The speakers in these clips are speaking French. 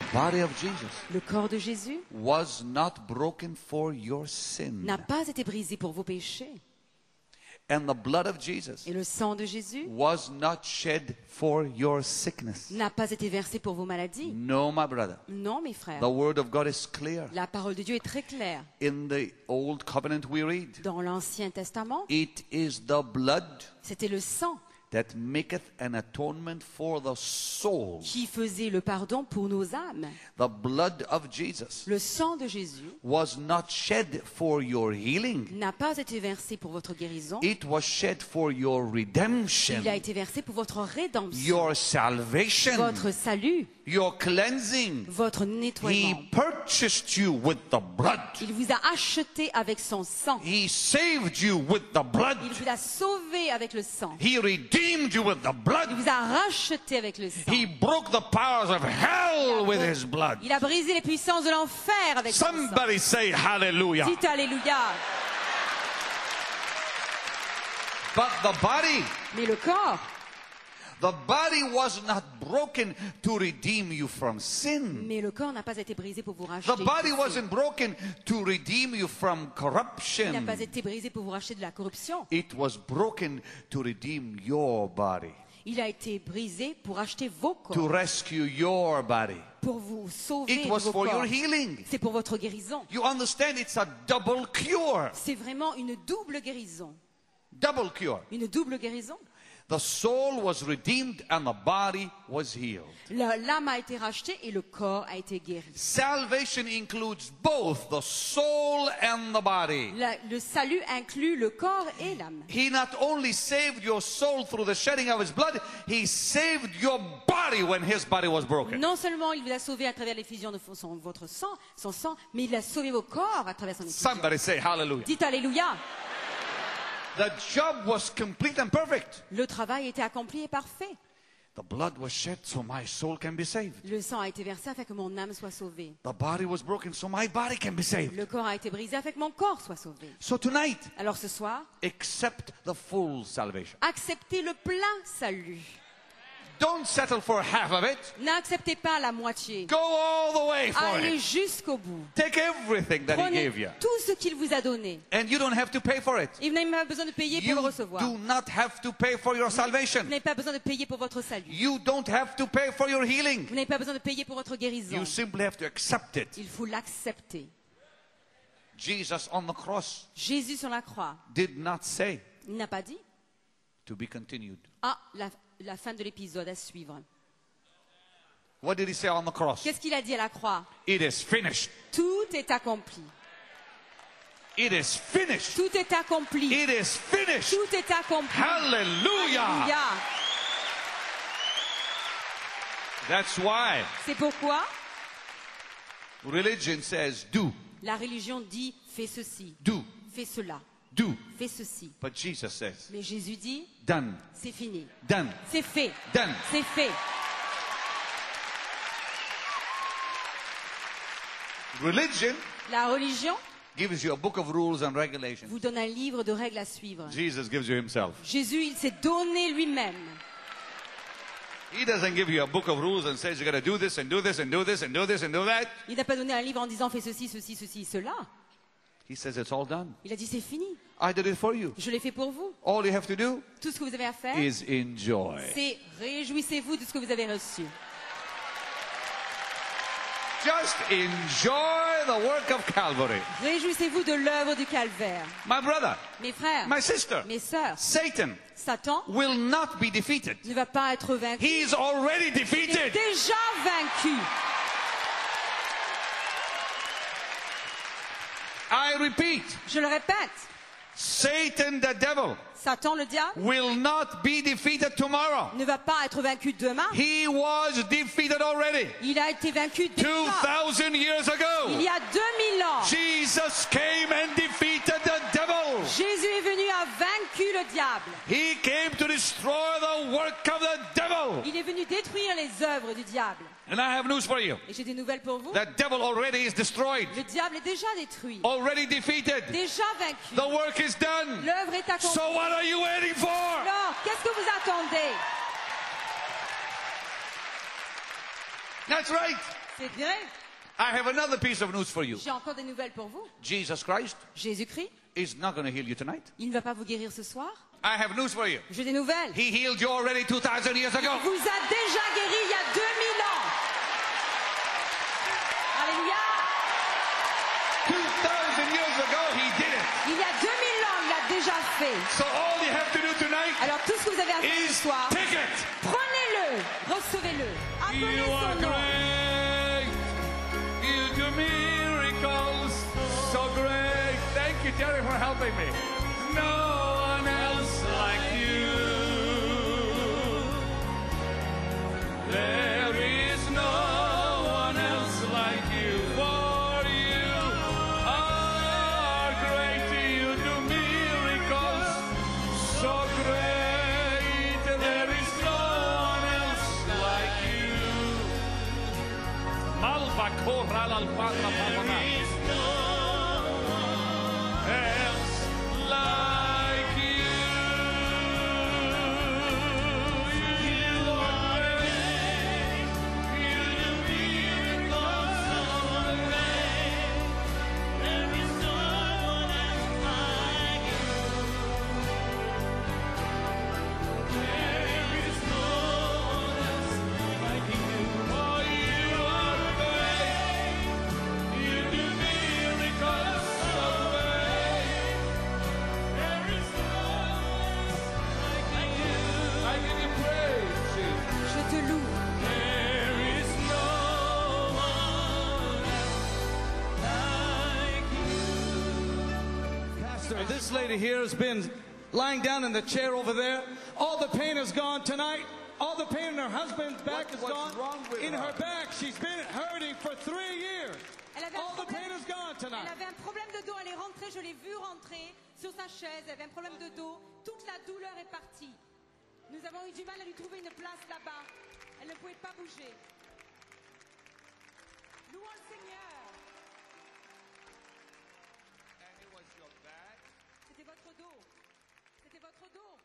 body of Jesus Le corps de Jésus was not broken for your sin. n'a pas été brisé pour vos péchés. And the blood of Jesus Et le sang de Jésus was not shed for your sickness. n'a pas été versé pour vos maladies. No, my brother. Non, mes frères. The word of God is clear. La parole de Dieu est très claire. In the Old Covenant we read, Dans l'Ancien Testament, it is the blood c'était le sang that maketh an atonement for the soul. qui faisait le pardon pour nos âmes. The blood of Jesus Le sang de Jésus was not shed for your healing. n'a pas été versé pour votre guérison. It was shed for your redemption, Il a été versé pour votre rédemption, your salvation, votre salut, your cleansing. votre He nettoiement. purchased you with the blood. Il vous a acheté avec son sang. He saved you with the blood. Il vous a sauvé avec le sang. He redeemed you with the Il blood. vous a racheté avec le sang. He broke the powers of hell with his blood. Il a brisé les puissances de l'enfer avec son sang. Somebody say hallelujah. Dites Alléluia. But the body was not broken to redeem you from sin. Mais le corps n'a pas été brisé pour vous racheter. The body wasn't broken to redeem you from Il n'a corruption. pas été brisé pour vous racheter de la corruption. It was broken to redeem your body, Il a été brisé pour racheter vos to corps, rescue your body. pour vous sauver It de was vos for your corps. healing. C'est pour votre guérison. You understand, it's a double cure. C'est vraiment une double guérison. Double cure. Une double guérison. The soul was redeemed and the body was healed. L'âme a été rachetée et le corps a été guéri. Salvation includes both the soul and the body. Le salut inclut le corps et l'âme. He not only saved your soul through the shedding of his blood, he saved your body when his body was broken. Non seulement il vous a sauvé à travers l'effusion de votre sang, son sang, mais il a sauvé vos corps à travers son effusion. Somebody say hallelujah. Dites Alléluia. The job was complete and perfect. Le travail était accompli et parfait. The blood was shed so my soul can be saved. Le sang a été versé afin que mon âme soit sauvée. The body was broken so my body can be saved. Le corps a été brisé afin que mon corps soit sauvé. So tonight, Alors ce soir, accept the full salvation. acceptez le plein salut. Don't settle for half of it. N'acceptez pas la moitié. Go all the way for Allez it. jusqu'au bout. Take everything that he Prenez gave you. tout ce qu'il vous a donné. And you don't have to pay for it. Et vous n'avez pas besoin de payer pour You le recevoir. do not have to pay for your salvation. Vous n'avez pas besoin de payer pour votre salut. You don't have to pay for your healing. Vous n'avez pas besoin de payer pour votre guérison. You simply have to accept it. Il faut l'accepter. Jesus on the cross Jésus sur la croix, did not say il n'a pas dit to be continued. « Ah, la fin de l'épisode à suivre What did he say on the ». cross? Qu'est-ce qu'il a dit à la croix? It is finished. Tout est accompli. It is finished. Tout est accompli. It is finished. Tout est accompli. Hallelujah. Alléluia. That's why C'est pourquoi religion says do, la religion dit « fais ceci, do, fais cela, do. fais ceci But Jesus says, ». Mais Jésus dit done, « c'est fini, done, c'est fait, done. c'est fait ». Religion La religion gives you a book of rules and regulations. vous donne un livre de règles à suivre. Jesus gives you himself. Jésus, il s'est donné lui-même. He doesn't give you a book of rules and says you got to do this and do this and do this and do this and do that. Il n'a pas donné un livre en disant « fais ceci, ceci, ceci, cela ». He says it's all done. Il a dit « c'est fini, I did it for you. je l'ai fait pour vous ». All you have to do Tout ce que vous avez à faire, is enjoy. c'est réjouissez-vous de ce que vous avez reçu. Just enjoy the work of Calvary. Réjouissez-vous de l'œuvre du calvaire. My brother, Mes frères, my sister, mes sœurs, Satan Satan will not be defeated. ne va pas être vaincu. He's already Il est defeated. déjà vaincu. I repeat, Je le répète, Satan the devil Satan le diable will not be defeated tomorrow. ne va pas être vaincu demain. He was defeated already. Il a été vaincu déjà. 2,000 years Il ago. y a 2000 ans. Jesus came and defeated the devil. Jésus est venu à vaincu le diable. He came to destroy the work of the devil. Il est venu détruire les œuvres du diable. And I have news for you. Et j'ai des nouvelles pour vous. The devil already is destroyed, Le diable est déjà détruit, already defeated. déjà vaincu. The work is done. L'œuvre est accomplie. So what are you waiting for? Alors, qu'est-ce que vous attendez? That's right. C'est vrai. I have another piece of news for you. J'ai encore des nouvelles pour vous. Jesus Christ Jésus-Christ, is not going to heal you tonight. il ne va pas vous guérir ce soir. I have news for you. J'ai des nouvelles. He healed you already 2,000 years ago. Vous a déjà guéri il y a 2000 ans. Alléluia. 2,000 years ago, he did it. Il y a 2000 ans, il l'a déjà fait. So all you have to do tonight Alors tout ce que vous avez à faire ce is soir, take it. prenez-le, recevez-le, appelez You are son nom. great. You do miracles so great. Thank you, Jerry, for helping me. No one else like you. There is no one else like you. For you are great. You do miracles so great. There is no one else like you. Malva corral al parla pavona. Else like you. You are great. You do miracles so great. There is no one else like you. There is no one else like you. Oh, you are great. You do miracles so great. There is no one else like you. I give you praise, Jesus. Je te loue. There is no one else like you. Pastor, this lady here has been lying down in the chair over there. All the pain is gone tonight. All the pain in her husband's back is What's gone. wrong with In her? her back, she's been hurting for 3 years. Elle avait, un All the problème, pain is gone elle tonight. avait un problème de dos, elle est rentrée, je l'ai vue rentrer sur sa chaise, elle avait un problème de dos, toute la douleur est partie. Nous avons eu du mal à lui trouver une place là-bas. Elle ne pouvait pas bouger. Louons le Seigneur. And it was your back. C'était votre dos. C'était votre dos.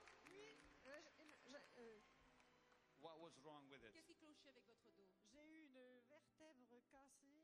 What was wrong with it? Qu'est-ce qui clochait avec votre dos? J'ai eu une vertèbre cassée